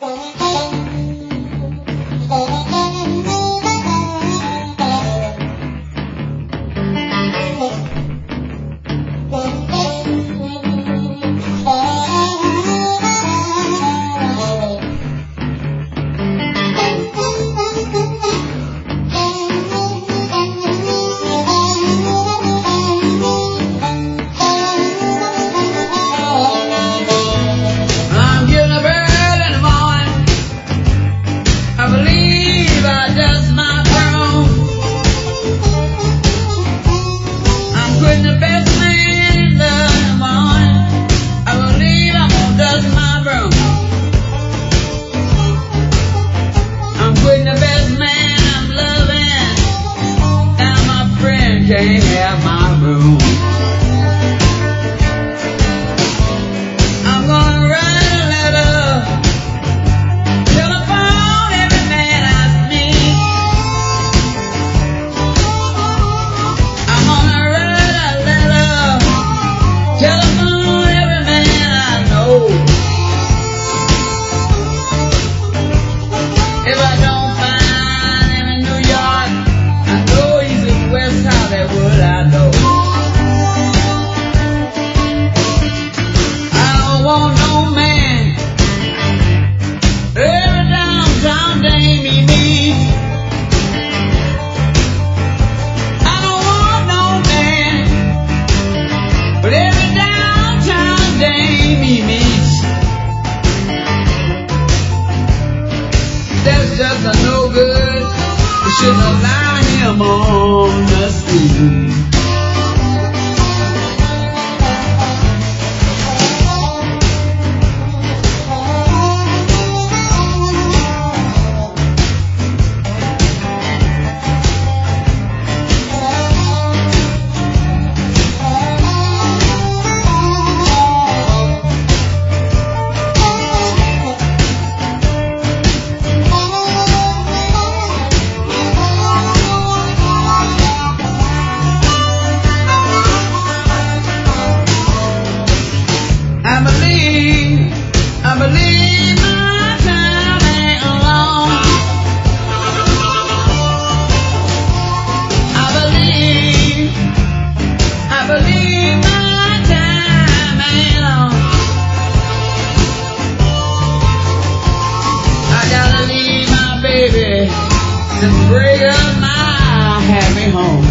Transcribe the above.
Can't have my room. I'm gonna write a letter, telephone every man I meet. I'm gonna write a letter, telephone every man I know. If I don't find him in New York, I know he's in West Hollywood. I know. I don't want no man every downtown dame he meets. I don't want no man but every downtown dame he meets. That's just a no good. We shouldn't allow him on the street. I believe my time ain't long. I believe my time ain't long. I gotta leave my baby and bring her my happy home.